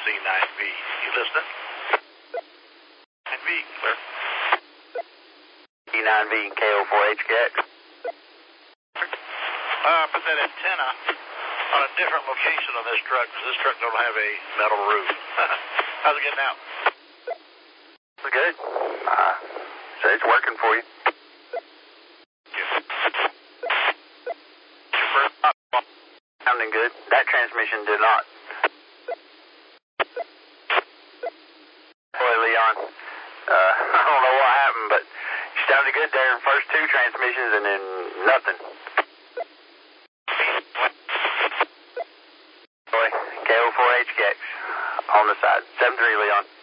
C9V. You listening? 9V, clear. C9V, KO4HKX. Put that antenna on a different location on this truck, because this truck don't have a metal roof. How's it getting out? It's good. So it's working for you. Sounding good. That transmission did not. Boy, Leon, I don't know what happened, but you sounded good there in the first two transmissions and then nothing. Boy, KO4HKX on the side. 7-3, Leon.